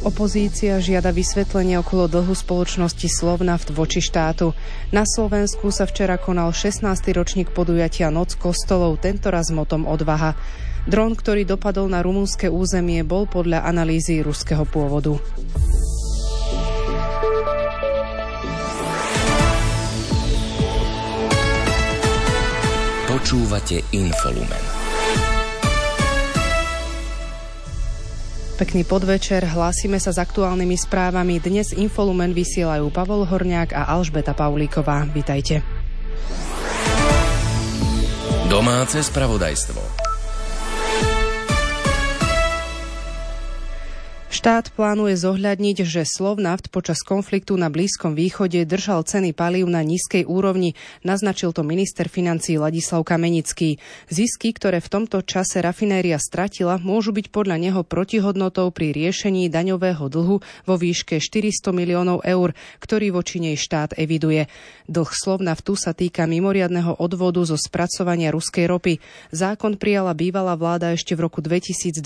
Opozícia žiada vysvetlenie okolo dlhu spoločnosti Slovnaft voči štátu. Na Slovensku sa včera konal 16. ročník podujatia Noc kostolov, tentoraz motom Odvaha. Dron, ktorý dopadol na rumunské územie, bol podľa analýzy ruského pôvodu. Počúvate Infolumen. Pekný podvečer, hlásime sa s aktuálnymi správami. Dnes Infolumen vysielajú Pavol Horniák a Alžbeta Paulíková. Vitajte. Domáce spravodajstvo. Štát plánuje zohľadniť, že Slovnaft počas konfliktu na Blízkom východe držal ceny palív na nízkej úrovni, naznačil to minister financií Ladislav Kamenický. Zisky, ktoré v tomto čase rafinéria stratila, môžu byť podľa neho protihodnotou pri riešení daňového dlhu vo výške 400 miliónov eur, ktorý voči nej štát eviduje. Dlh Slovnaftu sa týka mimoriadneho odvodu zo spracovania ruskej ropy. Zákon prijala bývalá vláda ešte v roku 2022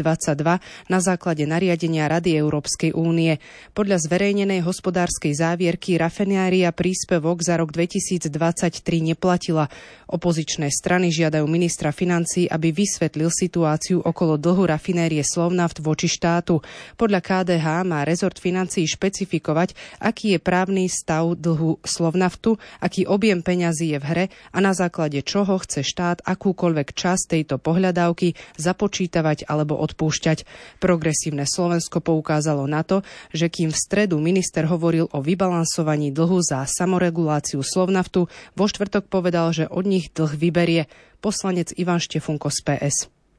na základe nariadenia Rady Európskej únie. Podľa zverejnenej hospodárskej závierky rafinéria príspevok za rok 2023 neplatila. Opozičné strany žiadajú ministra financií, aby vysvetlil situáciu okolo dlhu rafinérie Slovnaft voči štátu. Podľa KDH má rezort financií špecifikovať, aký je právny stav dlhu Slovnaftu, aký objem peňazí je v hre a na základe čoho chce štát akúkoľvek časť tejto pohľadávky započítavať alebo odpúšťať. Progresívne Slovensko poukázalo na to, že kým v stredu minister hovoril o vybalansovaní dlhu za samoreguláciu Slovnaftu, vo štvrtok povedal, že od nich dlh vyberie. Poslanec Ivan Štefunko z PS.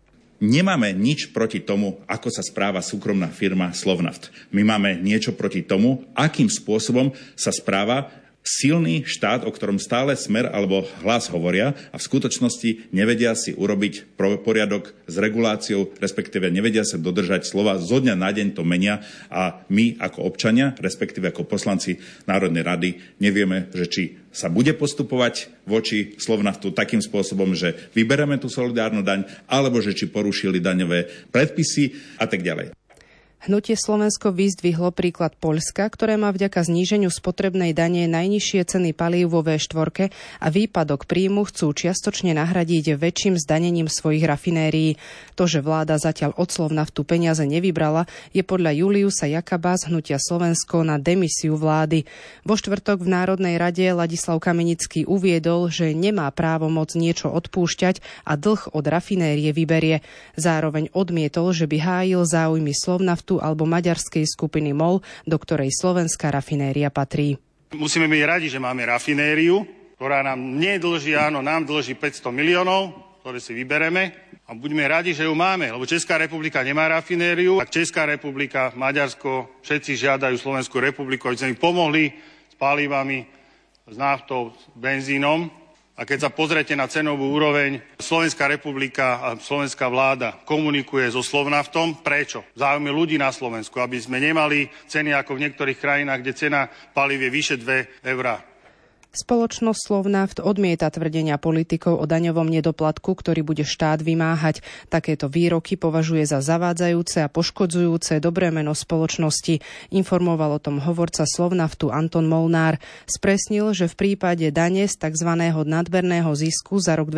Nemáme nič proti tomu, ako sa správa súkromná firma Slovnaft. My máme niečo proti tomu, akým spôsobom sa správa silný štát, o ktorom stále Smer alebo Hlas hovoria a v skutočnosti nevedia si urobiť poriadok s reguláciou, respektíve nevedia sa dodržať slova, zo dňa na deň to menia a my ako občania, respektíve ako poslanci Národnej rady nevieme, že či sa bude postupovať voči Slovnaftu takým spôsobom, že vybereme tú solidárnu daň, alebo že či porušili daňové predpisy a tak ďalej. Hnutie Slovensko vyzdvihlo príklad Poľska, ktoré má vďaka zníženiu spotrebnej dane najnižšie ceny palív vo V4 a výpadok príjmu chcú čiastočne nahradiť väčším zdanením svojich rafinérií. To, že vláda zatiaľ od Slovnaftu peniaze nevybrala, je podľa Juliusa Jakaba z Hnutia Slovensko na demisiu vlády. Vo štvrtok v Národnej rade Ladislav Kamenický uviedol, že nemá právomoc niečo odpúšťať a dlh od rafinérie vyberie. Zároveň odmietol, že by hájil záujmy Slovnaftu alebo maďarskej skupiny MOL, do ktorej slovenská rafinéria patrí. Musíme byť radi, že máme rafinériu, ktorá nám nedlží, nám dlží 500 miliónov, ktoré si vybereme a buďme radi, že ju máme, lebo Česká republika nemá rafinériu, tak Česká republika, Maďarsko, všetci žiadajú Slovenskú republiku, aby sme im pomohli s palivami, s naftou, s benzínom. A keď sa pozriete na cenovú úroveň, Slovenská republika a slovenská vláda komunikuje so Slovnaftom. Prečo? V záujme ľudí na Slovensku, aby sme nemali ceny ako v niektorých krajinách, kde cena palív je vyše 2 eurá. Spoločnosť Slovnaft odmieta tvrdenia politikov o daňovom nedoplatku, ktorý bude štát vymáhať. Takéto výroky považuje za zavádzajúce a poškodzujúce dobré meno spoločnosti. Informoval o tom hovorca Slovnaftu Anton Molnár. Spresnil, že v prípade dane z tzv. Nadmerného zisku za rok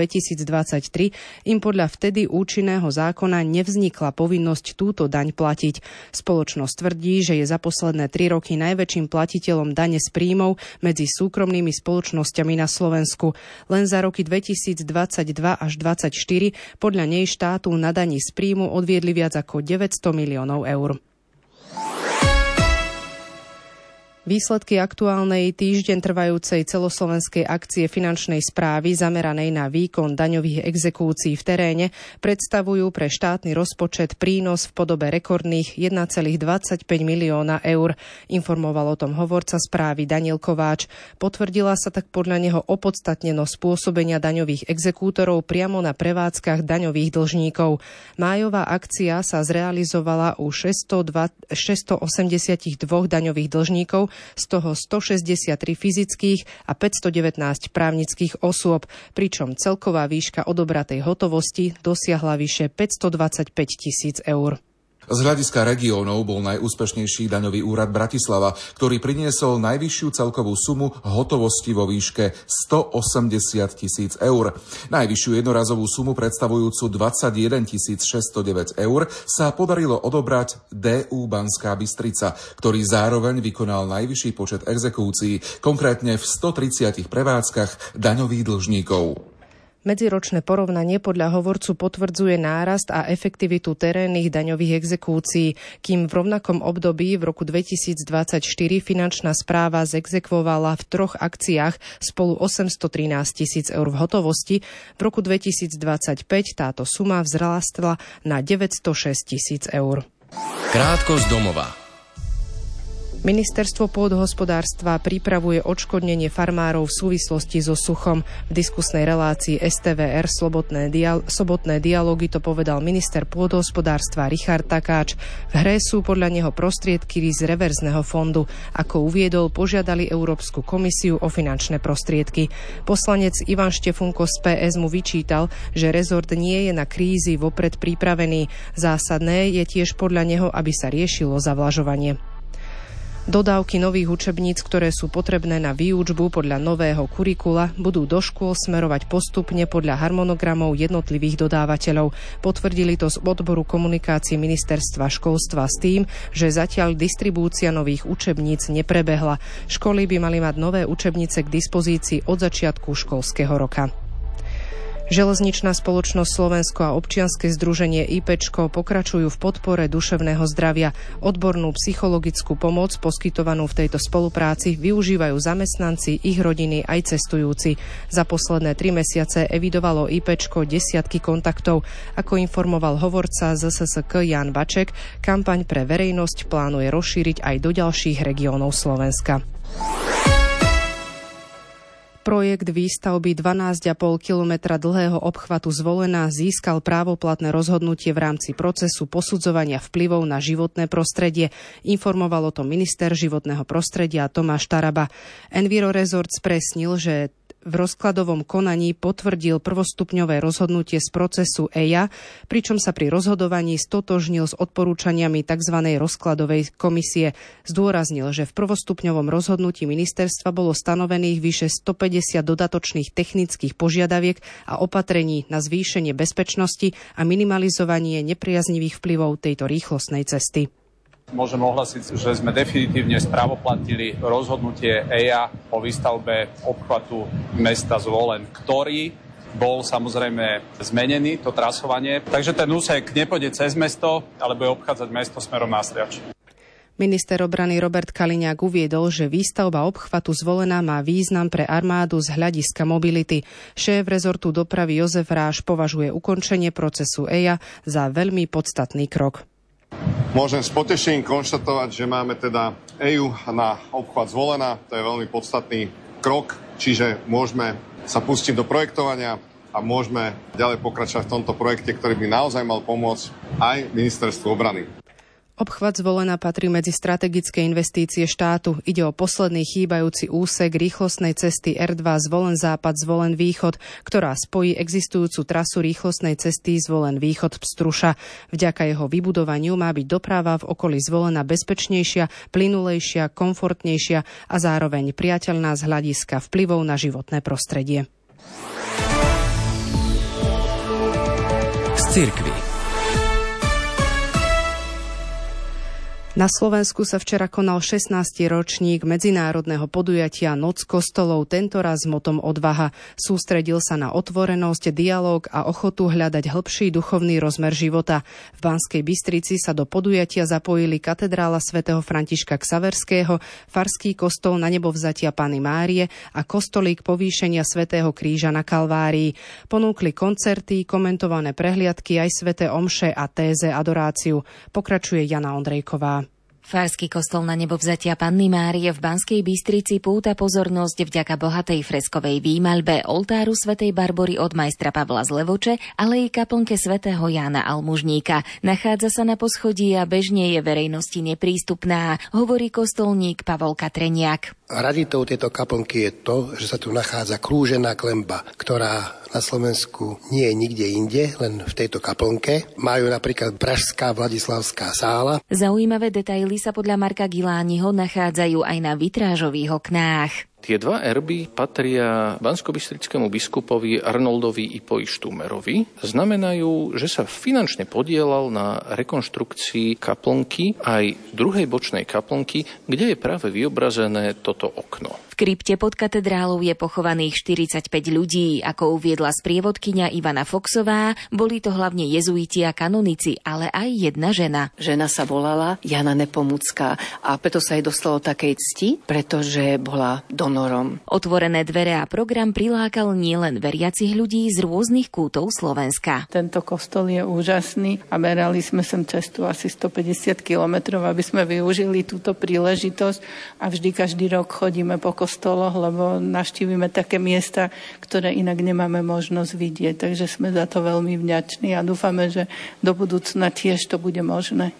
2023 im podľa vtedy účinného zákona nevznikla povinnosť túto daň platiť. Spoločnosť tvrdí, že je za posledné 3 roky najväčším platiteľom dane z príjmov medzi súkromnými spoločnosťami na Slovensku. Len za roky 2022 až 2024 podľa nej štátu na daní z príjmu odviedli viac ako 900 miliónov eur. Výsledky aktuálnej týždeň trvajúcej celoslovenskej akcie finančnej správy zameranej na výkon daňových exekúcií v teréne predstavujú pre štátny rozpočet prínos v podobe rekordných 1,25 milióna eur. Informoval o tom hovorca správy Daniel Kováč. Potvrdila sa tak podľa neho opodstatnenosť pôsobenia daňových exekútorov priamo na prevádzkach daňových dlžníkov. Májová akcia sa zrealizovala u 682 daňových dlžníkov, z toho 163 fyzických a 519 právnických osôb, pričom celková výška odobratej hotovosti dosiahla vyše 525 000 eur. Z hľadiska regiónov bol najúspešnejší daňový úrad Bratislava, ktorý priniesol najvyššiu celkovú sumu hotovosti vo výške 180 000 eur. Najvyššiu jednorazovú sumu predstavujúcu 21 609 eur sa podarilo odobrať DU Banská Bystrica, ktorý zároveň vykonal najvyšší počet exekúcií, konkrétne v 130 prevádzkach daňových dlžníkov. Medziročné porovnanie podľa hovorcu potvrdzuje nárast a efektivitu terénnych daňových exekúcií, kým v rovnakom období v roku 2024 finančná správa zexekvovala v 3 akciách spolu 813 000 eur v hotovosti. V roku 2025 táto suma vzrástla na 906 000 eur. Krátko z domova. Ministerstvo pôdohospodárstva pripravuje odškodnenie farmárov v súvislosti so suchom. V diskusnej relácii STVR Sobotné dialógy to povedal minister pôdohospodárstva Richard Takáč. V hre sú podľa neho prostriedky z reverzného fondu. Ako uviedol, požiadali Európsku komisiu o finančné prostriedky. Poslanec Ivan Štefunko z PS mu vyčítal, že rezort nie je na krízy vopred pripravený. Zásadné je tiež podľa neho, aby sa riešilo zavlažovanie. Dodávky nových učebníc, ktoré sú potrebné na výučbu podľa nového kurikula, budú do škôl smerovať postupne podľa harmonogramov jednotlivých dodávateľov. Potvrdili to z odboru komunikácií ministerstva školstva s tým, že zatiaľ distribúcia nových učebníc neprebehla. Školy by mali mať nové učebnice k dispozícii od začiatku školského roka. Železničná spoločnosť Slovensko a občianske združenie IPčko pokračujú v podpore duševného zdravia. Odbornú psychologickú pomoc poskytovanú v tejto spolupráci využívajú zamestnanci, ich rodiny aj cestujúci. Za posledné 3 mesiace evidovalo IPčko desiatky kontaktov. Ako informoval hovorca ZSSK Jan Baček, kampaň pre verejnosť plánuje rozšíriť aj do ďalších regiónov Slovenska. Projekt výstavby 12,5 kilometra dlhého obchvatu Zvolená získal právoplatné rozhodnutie v rámci procesu posudzovania vplyvov na životné prostredie. Informovalo to minister životného prostredia Tomáš Taraba. Enviro Resort spresnil, že v rozkladovom konaní potvrdil prvostupňové rozhodnutie z procesu EIA, pričom sa pri rozhodovaní stotožnil s odporúčaniami tzv. Rozkladovej komisie. Zdôraznil, že v prvostupňovom rozhodnutí ministerstva bolo stanovených vyše 150 dodatočných technických požiadaviek a opatrení na zvýšenie bezpečnosti a minimalizovanie nepriaznivých vplyvov tejto rýchlostnej cesty. Môžem ohlasiť, že sme definitívne správoplatnili rozhodnutie EIA o výstavbe obchvatu mesta Zvolen, ktorý bol samozrejme zmenený, to trasovanie. Takže ten úsek nepôjde cez mesto, ale bude obchádzať mesto smerom na Striač. Minister obrany Robert Kaliňák uviedol, že výstavba obchvatu Zvolená má význam pre armádu z hľadiska mobility. Šéf rezortu dopravy Jozef Ráš považuje ukončenie procesu EIA za veľmi podstatný krok. Môžem s potešením konštatovať, že máme teda EIA na obchvat Zvolená. To je veľmi podstatný krok, čiže môžeme sa pustiť do projektovania a môžeme ďalej pokračovať v tomto projekte, ktorý by naozaj mal pomôcť aj ministerstvu obrany. Obchvat Zvolená patrí medzi strategické investície štátu. Ide o posledný chýbajúci úsek rýchlostnej cesty R2 Zvolen západ Zvolen východ, ktorá spojí existujúcu trasu rýchlostnej cesty Zvolen východ Pstruša. Vďaka jeho vybudovaniu má byť doprava v okolí Zvolena bezpečnejšia, plynulejšia, komfortnejšia a zároveň priateľná z hľadiska vplyvov na životné prostredie. Z cirkvi. Na Slovensku sa včera konal 16. ročník medzinárodného podujatia Noc kostolov, tentoraz s motom Odvaha. Sústredil sa na otvorenosť, dialóg a ochotu hľadať hĺbší duchovný rozmer života. V Banskej Bystrici sa do podujatia zapojili katedrála svätého Františka Xaverského, farský kostol Na nebovzatia Panny Márie a kostolík Povýšenia svätého Kríža na Kalvárii. Ponúkli koncerty, komentované prehliadky aj sväté omše a téze adoráciu. Pokračuje Jana Ondrejková. Farský kostol Na nebovzatia Panny Márie v Banskej Bystrici púta pozornosť vďaka bohatej freskovej výmaľbe oltáru svätej Barbory od majstra Pavla z Levoče, ale i kaplnke svätého Jána Almužníka. Nachádza sa na poschodí a bežne je verejnosti neprístupná, hovorí kostolník Pavol Katreniak. Raritou tejto kaplnky je to, že sa tu nachádza krúžená klenba, ktorá na Slovensku nie je nikde inde, len v tejto kaplnke. Majú napríklad Pražská Vladislavská sála. Zaujímavé detaily sa podľa Marka Gilániho nachádzajú aj na vitrážových oknách. Tie dva erby patria banskobystrickému biskupovi Arnoldovi Ipoi Štúmerovi. Znamenajú, že sa finančne podielal na rekonštrukcii kaplnky aj druhej bočnej kaplnky, kde je práve vyobrazené toto okno. V krypte pod katedrálou je pochovaných 45 ľudí. Ako uviedla sprievodkyňa Ivana Foxová, boli to hlavne jezuiti a kanonici, ale aj jedna žena. Žena sa volala Jana Nepomucká a preto sa jej dostalo takej cti, pretože bola donorom. Otvorené dvere a program prilákal nielen veriacich ľudí z rôznych kútov Slovenska. Tento kostol je úžasný a merali sme sem cestu asi 150 kilometrov, aby sme využili túto príležitosť a vždy každý rok chodíme po kostoloch, lebo navštívime také miesta, ktoré inak nemáme možnosť vidieť. Takže sme za to veľmi vďační a dúfame, že do budúcna tiež to bude možné.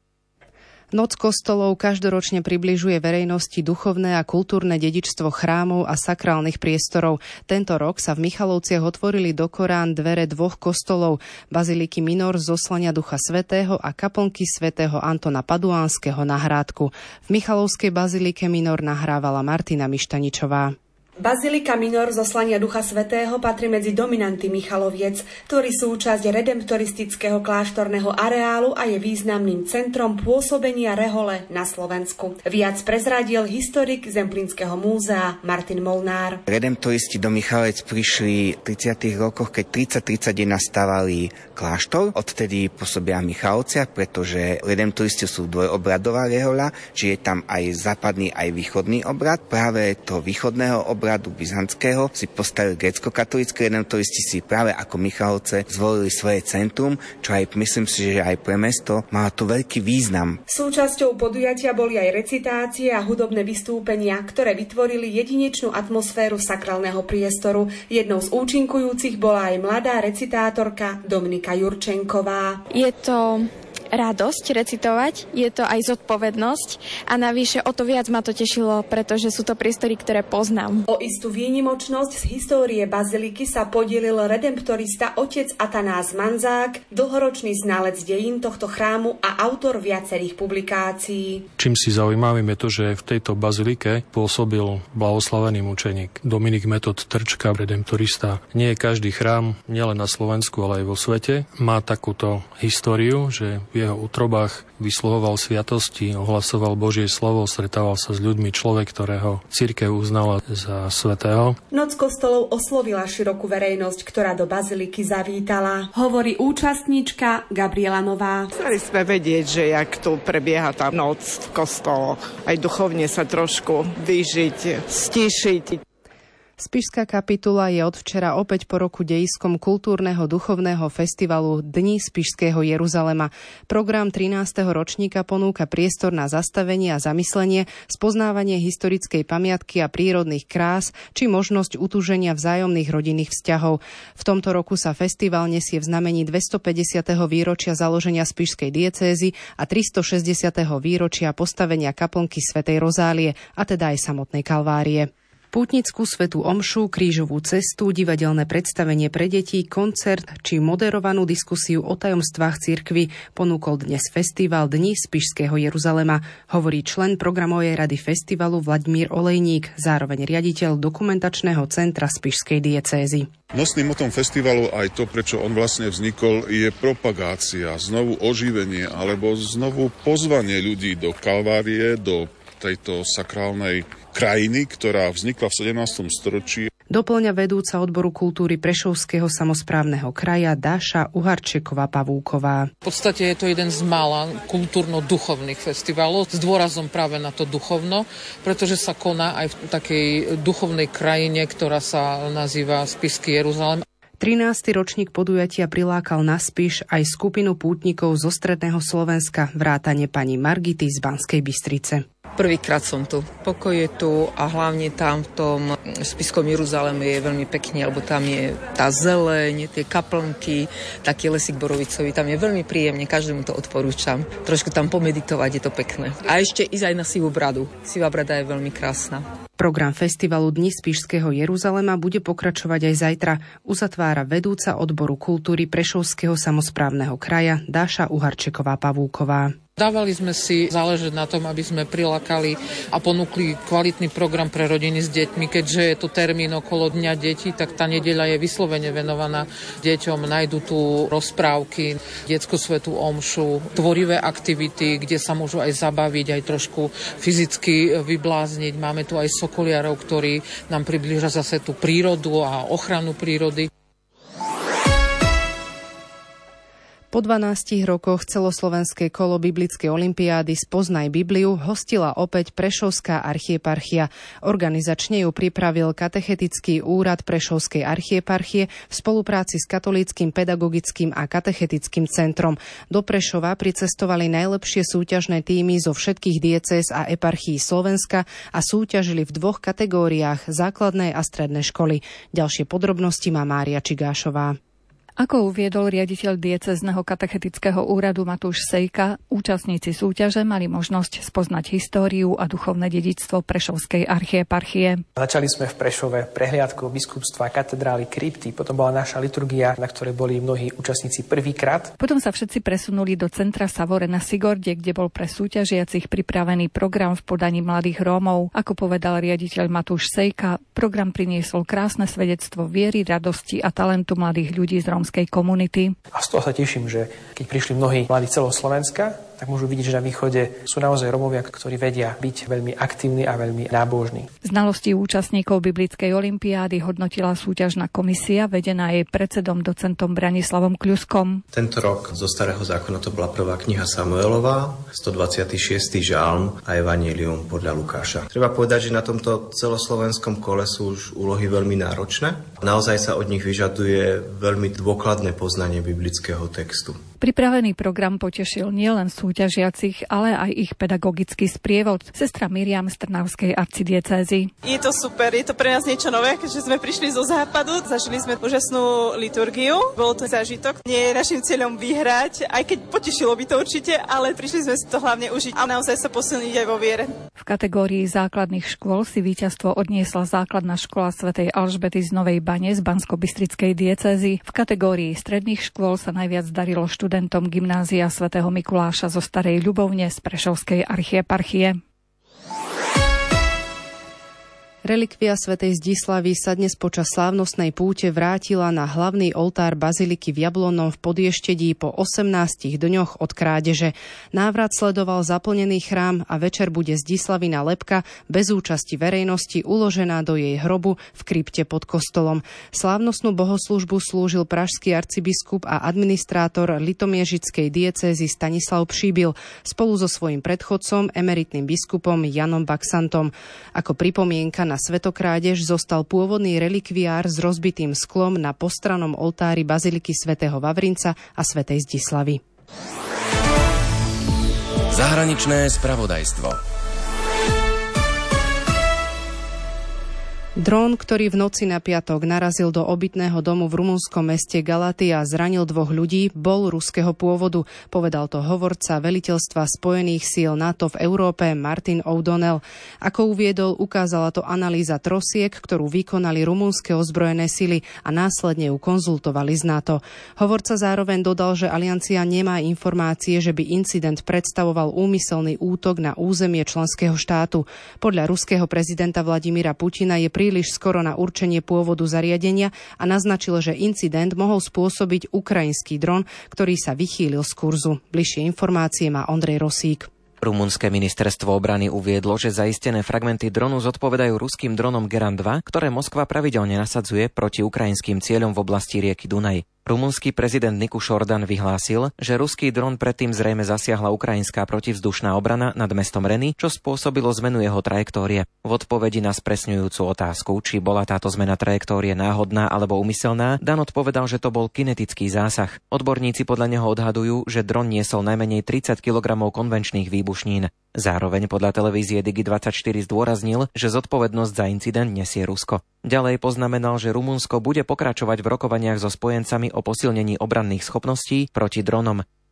Noc kostolov každoročne približuje verejnosti duchovné a kultúrne dedičstvo chrámov a sakrálnych priestorov. Tento rok sa v Michalovciach otvorili do Korán dvere dvoch kostolov, baziliky Minor z Zoslania Ducha Svätého a kaplnky svätého Antona Paduánskeho na Hrádku. V Michalovskej bazilike Minor nahrávala Martina Mištaničová. Bazilika Minor Zoslania Ducha Svätého patrí medzi dominanty Michaloviec, ktorý súčasť redemptoristického kláštorného areálu a je významným centrom pôsobenia rehole na Slovensku. Viac prezradil historik Zemplínskeho múzea Martin Molnár. Redemptoristi do Michalovec prišli v 30. rokoch, keď 30-31 stavali kláštor. Odtedy pôsobia v Michalovciach, pretože redemptoristi sú dvojobradová rehoľa, čiže je tam aj západný, aj východný obrad. Práve to východného obradu byzantského si postavili grécko-katolícki redemptoristi, si práve ako Michalovce zvolili svoje centrum, čo aj myslím si, že aj pre mesto má to veľký význam. Súčasťou podujatia boli aj recitácie a hudobné vystúpenia, ktoré vytvorili jedinečnú atmosféru sakrálneho priestoru. Jednou z účinkujúcich bola aj mladá recitátorka Dominika Jurčenková. Je to radosť recitovať, je to aj zodpovednosť a navyše o to viac ma to tešilo, pretože sú to priestory, ktoré poznám. O istú výnimočnosť z histórie baziliky sa podielil redemptorista otec Atanás Manzák, dlhoročný znalec dejín tohto chrámu a autor viacerých publikácií. Čím si zaujímavým je to, že v tejto bazilike pôsobil blahoslavený mučeník Dominik Metod Trčka, redemptorista. Nie je každý chrám, nielen na Slovensku, ale aj vo svete, má takúto históriu, že v jeho útrobách vysluhoval sviatosti, ohlasoval Božie slovo, stretával sa s ľuďmi, človek, ktorého cirkev uznala za svätého. Noc kostolov oslovila širokú verejnosť, ktorá do baziliky zavítala. Hovorí účastníčka Gabriela Nová. Chceli sme vedieť, že jak tu prebieha tá noc v kostoloch. Aj duchovne sa trošku vyžiť, stíšiť. Spišská kapitula je od včera opäť po roku dejiskom kultúrneho duchovného festivalu Dni Spišského Jeruzalema. Program 13. ročníka ponúka priestor na zastavenie a zamyslenie, spoznávanie historickej pamiatky a prírodných krás, či možnosť utúženia vzájomných rodinných vzťahov. V tomto roku sa festival nesie v znamení 250. výročia založenia Spišskej diecézy a 360. výročia postavenia kaplnky svätej Rozálie, a teda aj samotnej Kalvárie. Pútnickú svätú omšu, krížovú cestu, divadelné predstavenie pre deti, koncert či moderovanú diskusiu o tajomstvách cirkvi ponúkol dnes festival Dni Spišského Jeruzalema, hovorí člen programovej rady festivalu Vladimír Olejník, zároveň riaditeľ dokumentačného centra Spišskej diecézy. Nosným motom festivalu aj to, prečo on vlastne vznikol, je propagácia, znovu oživenie alebo znovu pozvanie ľudí do Kalvárie, do tejto sakrálnej krajiny, ktorá vznikla v 17. storočí. Doplňa vedúca odboru kultúry Prešovského samosprávneho kraja Dáša Uharčeková-Pavúková. V podstate je to jeden z mála kultúrno-duchovných festivalov s dôrazom práve na to duchovno, pretože sa koná aj v takej duchovnej krajine, ktorá sa nazýva Spišský Jeruzalém. 13. ročník podujatia prilákal na Spiš aj skupinu pútnikov zo stredného Slovenska, vrátane pani Margity z Banskej Bystrice. Prvýkrát som tu. Pokoj je tu a hlavne tam v tom Spišskom Jeruzaleme je veľmi pekne, lebo tam je tá zeleň, tie kaplnky, taký lesík borovicový, tam je veľmi príjemne, každému to odporúčam. Trošku tam pomeditovať, je to pekné. A ešte ísť aj na Sivú bradu. Sivá brada je veľmi krásna. Program festivalu Dni Spišského Jeruzalema bude pokračovať aj zajtra. Uzatvára vedúca odboru kultúry Prešovského samosprávneho kraja Dáša Uharčeková-Pavúková. Dávali sme si záležať na tom, aby sme prilákali a ponúkli kvalitný program pre rodiny s deťmi. Keďže je tu termín okolo Dňa detí, tak tá nedeľa je vyslovene venovaná deťom. Nájdu tu rozprávky, detskú svätú omšu, tvorivé aktivity, kde sa môžu aj zabaviť, aj trošku fyzicky vyblázniť. Máme tu aj sokoliarov, ktorí nám priblížia zase tú prírodu a ochranu prírody. Po 12 rokoch celoslovenské kolo biblickej olympiády Spoznaj Bibliu hostila opäť Prešovská archieparchia. Organizačne ju pripravil Katechetický úrad Prešovskej archieparchie v spolupráci s Katolíckym pedagogickým a katechetickým centrom. Do Prešova pricestovali najlepšie súťažné tímy zo všetkých diecéz a eparchií Slovenska a súťažili v 2 kategóriách základnej a strednej školy. Ďalšie podrobnosti má Mária Čigášová. Ako uviedol riaditeľ diecézneho katechetického úradu Matúš Sejka, účastníci súťaže mali možnosť spoznať históriu a duchovné dedičstvo Prešovskej archieparchie. Začali sme v Prešove prehliadkou biskupstva, katedrály, krypty, potom bola naša liturgia, na ktorej boli mnohí účastníci prvýkrát. Potom sa všetci presunuli do centra Savore na Sigorde, kde bol pre súťažiacich pripravený program v podaní mladých Rómov. Ako povedal riaditeľ Matúš Sejka, program priniesol krásne svedectvo viery, radosti a talentu mladých ľudí z rómskej komunity. A z toho sa teším, že keď prišli mnohí mladí celoslovenska, tak môžu vidieť, že na východe sú naozaj Rómovia, ktorí vedia byť veľmi aktívni a veľmi nábožní. Znalosti účastníkov biblickej olympiády hodnotila súťažná komisia, vedená jej predsedom docentom Branislavom Kľuskom. Tento rok zo Starého zákona to bola prvá kniha Samuelova, 126. žalm a Evanjelium podľa Lukáša. Treba povedať, že na tomto celoslovenskom kole sú už úlohy veľmi náročné. Naozaj sa od nich vyžaduje veľmi dôkladné poznanie biblického textu. Pripravený program potešil nielen súťažiacich, ale aj ich pedagogický sprievod. Sestra Miriam z Trnavskej arcidiecézy. Je to super, je to pre nás niečo nové, keďže sme prišli zo západu, zažili sme úžasnú liturgiu, bol to zážitok. Nie je našim cieľom vyhrať, aj keď potešilo by to určite, ale prišli sme si to hlavne užiť a naozaj sa posilniť aj vo viere. V kategórii základných škôl si víťazstvo odniesla základná škola svätej Alžbety z Novej Bane z Banskobystrickej diecézy. V kategórii stredných škôl sa najviac darilo študentom gymnázia svätého Mikuláša zo Starej Ľubovne z Prešovskej archieparchie. Relikvia svätej Zdislavy sa dnes počas slávnostnej púte vrátila na hlavný oltár baziliky v Jablonom v Podještedí po 18 dňoch od krádeže. Návrat sledoval zaplnený chrám a večer bude Zdislavina lebka bez účasti verejnosti uložená do jej hrobu v krypte pod kostolom. Slávnostnú bohoslužbu slúžil pražský arcibiskup a administrátor litomiežickej diecézy Stanislav Pšíbil spolu so svojím predchodcom, emeritným biskupom Janom Baxantom. Ako pripomienka na svetokrádež zostal pôvodný relikviár s rozbitým sklom na postrannom oltári baziliky svätého Vavrinca a svätej Zdislavy. Zahraničné spravodajstvo. Dron, ktorý v noci na piatok narazil do obytného domu v rumunskom meste Galatia a zranil 2 ľudí, bol ruského pôvodu, povedal to hovorca veliteľstva Spojených síl NATO v Európe Martin O'Donnell. Ako uviedol, ukázala to analýza trosiek, ktorú vykonali rumunské ozbrojené sily a následne ju konzultovali s NATO. Hovorca zároveň dodal, že aliancia nemá informácie, že by incident predstavoval úmyselný útok na územie členského štátu. Podľa ruského prezidenta Vladimíra Putina je príliš skoro na určenie pôvodu zariadenia a naznačil, že incident mohol spôsobiť ukrajinský dron, ktorý sa vychýlil z kurzu. Bližšie informácie má Ondrej Rosík. Rumunské ministerstvo obrany uviedlo, že zaistené fragmenty dronu zodpovedajú ruským dronom Geran 2, ktoré Moskva pravidelne nasadzuje proti ukrajinským cieľom v oblasti rieky Dunaj. Rumunský prezident Niku Šordan vyhlásil, že ruský dron predtým zrejme zasiahla ukrajinská protivzdušná obrana nad mestom Reny, čo spôsobilo zmenu jeho trajektórie. V odpovedi na spresňujúcu otázku, či bola táto zmena trajektórie náhodná alebo úmyselná, Dan odpovedal, že to bol kinetický zásah. Odborníci podľa neho odhadujú, že dron niesol najmenej 30 kg konvenčných výbušnín. Zároveň podľa televízie Digi24 zdôraznil, že zodpovednosť za incident nesie Rusko. Ďalej poznamenal, že Rumunsko bude pokračovať v rokovaniach so spojencami o posilnení obranných schopností proti dronom.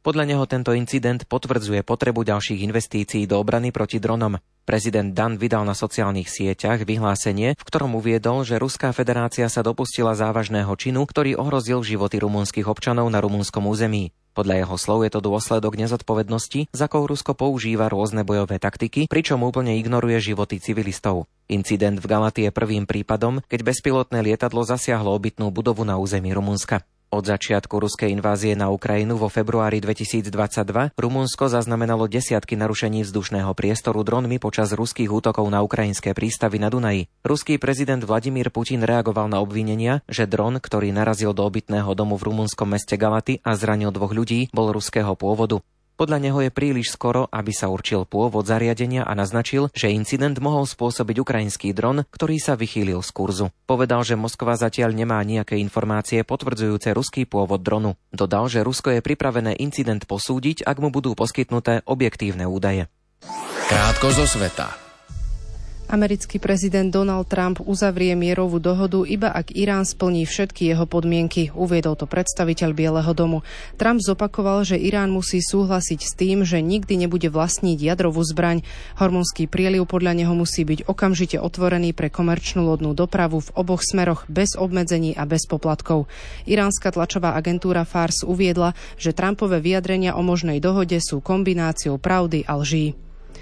Podľa neho tento incident potvrdzuje potrebu ďalších investícií do obrany proti dronom. Prezident Dan vydal na sociálnych sieťach vyhlásenie, v ktorom uviedol, že Ruská federácia sa dopustila závažného činu, ktorý ohrozil životy rumunských občanov na rumunskom území. Podľa jeho slov je to dôsledok nezodpovednosti, za akou Rusko používa rôzne bojové taktiky, pričom úplne ignoruje životy civilistov. Incident v Galati je prvým prípadom, keď bezpilotné lietadlo zasiahlo obytnú budovu na území Rumunska. Od začiatku ruskej invázie na Ukrajinu vo februári 2022 Rumunsko zaznamenalo desiatky narušení vzdušného priestoru dronmi počas ruských útokov na ukrajinské prístavy na Dunaji. Ruský prezident Vladimír Putin reagoval na obvinenia, že dron, ktorý narazil do obytného domu v rumunskom meste Galaty a zranil 2 ľudí, bol ruského pôvodu. Podľa neho je príliš skoro, aby sa určil pôvod zariadenia a naznačil, že incident mohol spôsobiť ukrajinský dron, ktorý sa vychýlil z kurzu. Povedal, že Moskva zatiaľ nemá nejaké informácie potvrdzujúce ruský pôvod dronu. Dodal, že Rusko je pripravené incident posúdiť, ak mu budú poskytnuté objektívne údaje. Krátko zo sveta. Americký prezident Donald Trump uzavrie mierovú dohodu, iba ak Irán splní všetky jeho podmienky, uviedol to predstaviteľ Bieleho domu. Trump zopakoval, že Irán musí súhlasiť s tým, že nikdy nebude vlastniť jadrovú zbraň. Hormúzsky prieliv podľa neho musí byť okamžite otvorený pre komerčnú lodnú dopravu v oboch smeroch bez obmedzení a bez poplatkov. Iránska tlačová agentúra Fars uviedla, že Trumpové vyjadrenia o možnej dohode sú kombináciou pravdy a lží.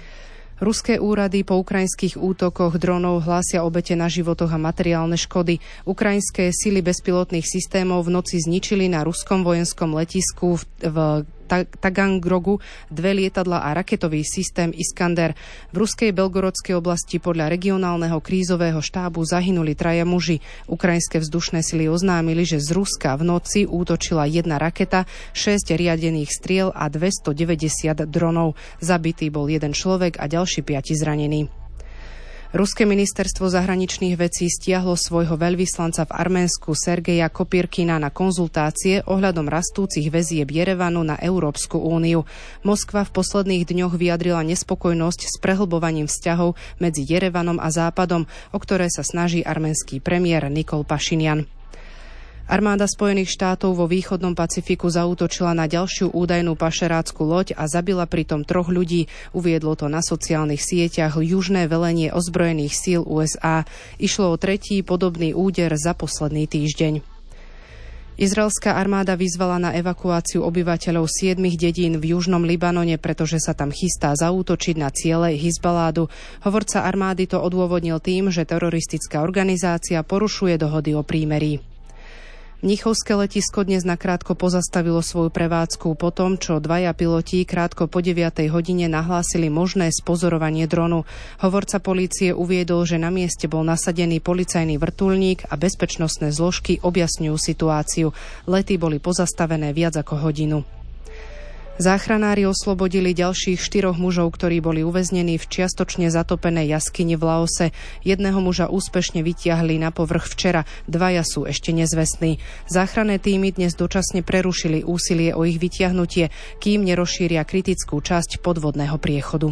Ruské úrady po ukrajinských útokoch dronov hlásia obete na životoch a materiálne škody. Ukrajinské sily bezpilotných systémov v noci zničili na ruskom vojenskom letisku v Taganrogu 2 lietadla a raketový systém Iskander. V ruskej Belgorodskej oblasti podľa regionálneho krízového štábu zahynuli 3 muži. Ukrajinské vzdušné sily oznámili, že z Ruska v noci útočila 1 raketa, 6 riadených striel a 290 dronov. Zabitý bol 1 človek a ďalší 5 zranení. Ruské ministerstvo zahraničných vecí stiahlo svojho veľvyslanca v Arménsku Sergeja Kopyrkina na konzultácie ohľadom rastúcich väzieb Jerevanu na Európsku úniu. Moskva v posledných dňoch vyjadrila nespokojnosť s prehlbovaním vzťahov medzi Jerevanom a Západom, o ktoré sa snaží arménsky premiér Nikol Pašinjan. Armáda Spojených štátov vo východnom Pacifiku zaútočila na ďalšiu údajnú pašerácku loď a zabila pritom 3 ľudí. Uviedlo to na sociálnych sieťach južné velenie ozbrojených síl USA. Išlo o 3. podobný úder za posledný týždeň. Izraelská armáda vyzvala na evakuáciu obyvateľov 7 dedín v južnom Libanone, pretože sa tam chystá zaútočiť na ciele Hizbaládu. Hovorca armády to odôvodnil tým, že teroristická organizácia porušuje dohody o prímerí. Mnichovské letisko dnes nakrátko pozastavilo svoju prevádzku po tom, čo 2 piloti krátko po 9 hodine nahlásili možné spozorovanie dronu. Hovorca polície uviedol, že na mieste bol nasadený policajný vrtuľník a bezpečnostné zložky objasňujú situáciu. Lety boli pozastavené viac ako hodinu. Záchranári oslobodili ďalších 4 mužov, ktorí boli uväznení v čiastočne zatopenej jaskyni v Laose. 1 muža úspešne vytiahli na povrch včera, 2 sú ešte nezvestní. Záchranné týmy dnes dočasne prerušili úsilie o ich vytiahnutie, kým nerozšíria kritickú časť podvodného priechodu.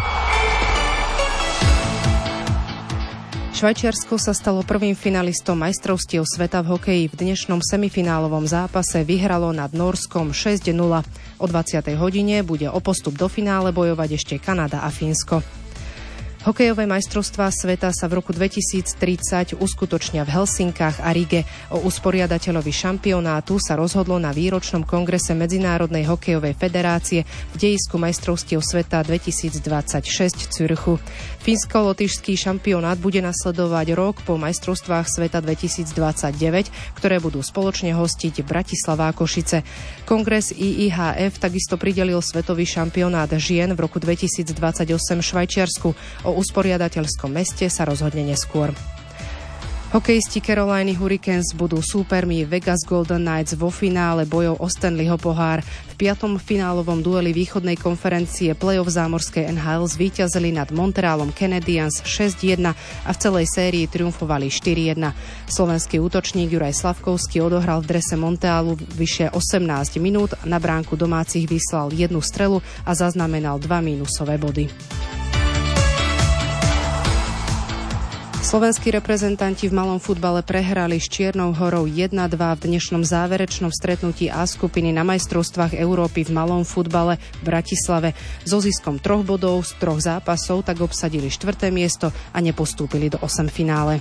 Švajčiarsko sa stalo prvým finalistom majstrovstiev sveta v hokeji. V dnešnom semifinálovom zápase vyhralo nad Nórskom 6-0. O 20. hodine bude o postup do finále bojovať ešte Kanada a Fínsko. Hokejové majstrovstvá sveta sa v roku 2030 uskutočnia v Helsinkách a Rige. O usporiadateľovi šampionátu sa rozhodlo na výročnom kongrese Medzinárodnej hokejovej federácie v dejisku majstrovstiev sveta 2026 v Zürichu. Fínsko-lotyšský šampionát bude nasledovať rok po majstrovstvách sveta 2029, ktoré budú spoločne hostiť Bratislava a Košice. Kongres IIHF takisto pridelil svetový šampionát žien v roku 2028 Švajčiarsku. O usporiadateľskom meste sa rozhodne neskôr. Hokejisti Caroliny Hurricanes budú súpermi Vegas Golden Knights vo finále bojov o Stanleyho pohár. V 5. finálovom dueli východnej konferencie play-off zámorskej NHL zvíťazili nad Montrealom Canadiens 6-1 a v celej sérii triumfovali 4-1. Slovenský útočník Juraj Slavkovský odohral v drese Montrealu vyše 18 minút, na bránku domácich vyslal 1 strelu a zaznamenal 2 mínusové body. Slovenskí reprezentanti v malom futbale prehrali s Čiernou Horou 1-2 v dnešnom záverečnom stretnutí A skupiny na majstrovstvách Európy v malom futbale v Bratislave. So ziskom 3 bodov z 3 zápasov tak obsadili 4. miesto a nepostúpili do 8 finále.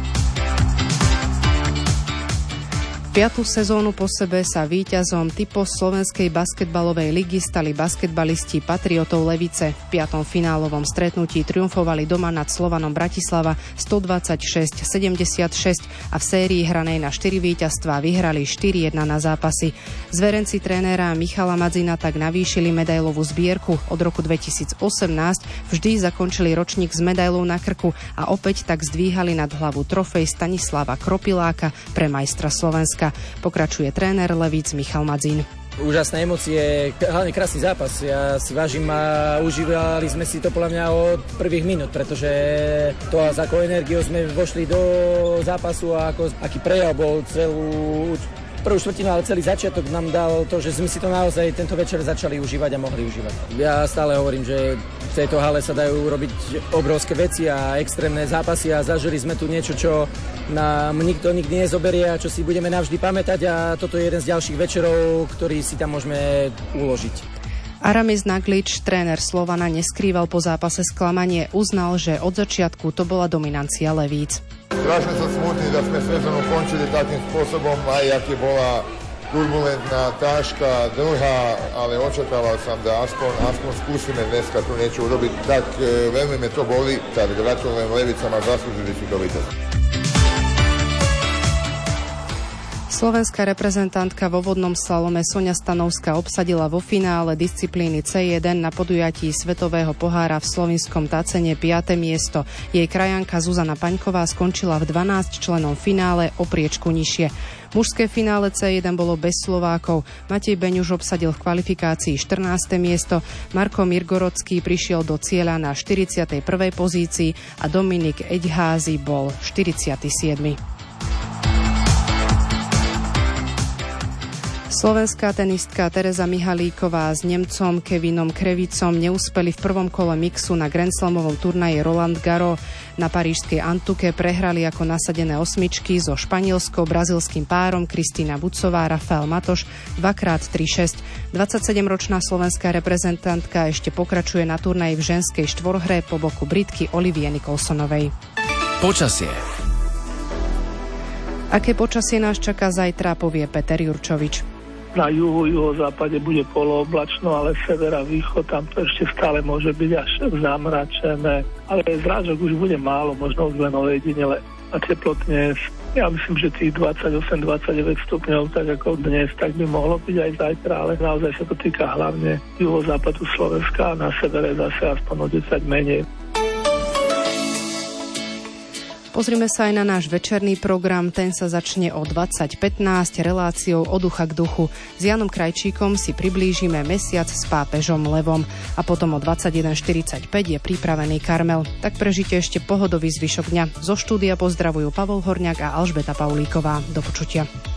5. sezónu po sebe sa víťazom Typos slovenskej basketbalovej ligy stali basketbalisti Patriotov Levice. V 5. finálovom stretnutí triumfovali doma nad Slovanom Bratislava 126-76 a v sérii hranej na 4 víťazstvá vyhrali 4-1 na zápasy. Zverenci trénera Michala Madzina tak navýšili medailovú zbierku. Od roku 2018 vždy zakončili ročník s medailou na krku a opäť tak zdvíhali nad hlavu trofej Stanislava Kropiláka pre majstra Slovenska. Pokračuje tréner Levíc Michal Madzin. Úžasné emócie, hlavne krásny zápas. Ja si vážim a užívali sme si to podľa mňa od prvých minút, pretože to, s akou energiou sme vošli do zápasu a aký prejav bol celú prvú štvrtinu, ale celý začiatok nám dal to, že sme si to naozaj tento večer začali užívať a mohli užívať. Ja stále hovorím, že v tejto hale sa dajú robiť obrovské veci a extrémne zápasy a zažili sme tu niečo, čo nám nikto nikdy nezoberie a čo si budeme navždy pamätať a toto je jeden z ďalších večerov, ktorý si tam môžeme uložiť. Aramis Naglič, tréner Slovana, neskrýval po zápase sklamanie. Uznal, že od začiatku to bola dominancia Levíc. Strašne som smutný, da sme sezónu končili takým spôsobom, aj jak je bola turbulentná, ťažká, dlhá, ale očakával som, da aspoň skúsime dneska tu niečo urobiť. Tak veľmi me to boli, tak gratulujem Levicama, zaslúžili si to víťazstvo. Slovenská reprezentantka vo vodnom slalome Soňa Stanovská obsadila vo finále disciplíny C1 na podujatí Svetového pohára v slovinskom Tacene 5. miesto. Jej krajanka Zuzana Paňková skončila v 12-člennom finále o priečku nižšie. Mužské finále C1 bolo bez Slovákov. Matej Beňuš obsadil v kvalifikácii 14. miesto, Marko Mirgorodský prišiel do cieľa na 41. pozícii a Dominik Eďházy bol 47. Slovenská tenistka Tereza Mihalíková s Nemcom Kevinom Krevicom neúspeli v prvom kole mixu na Grand Slamovom turnaji Roland Garros. Na parížskej Antuke prehrali ako nasadené osmičky so španielsko-brazilským párom Kristína Bucová, Rafael Matoš 2x3-6. 27-ročná slovenská reprezentantka ešte pokračuje na turnaji v ženskej štvorhre po boku Britky Olivie Nicholsonovej. Počasie. Aké počasie nás čaká zajtra, povie Peter Jurčovič. Na juhozápade bude polooblačno, ale sever a východ tam to ešte stále môže byť až zamračené. Ale zrážok už bude málo, možno len ojedinele. A teplotne, ja myslím, že tých 28-29 stupňov, tak ako dnes, tak by mohlo byť aj zajtra, ale naozaj sa to týka hlavne juhozápadu Slovenska a na severe zase aspoň o 10 menej. Pozrime sa aj na náš večerný program, ten sa začne o 20:15 reláciou Od ducha k duchu. S Janom Krajčíkom si priblížime mesiac s pápežom Levom a potom o 21:45 je pripravený Karmel. Tak prežite ešte pohodový zvyšok dňa. Zo štúdia pozdravujú Pavol Horňák a Alžbeta Paulíková. Do počutia.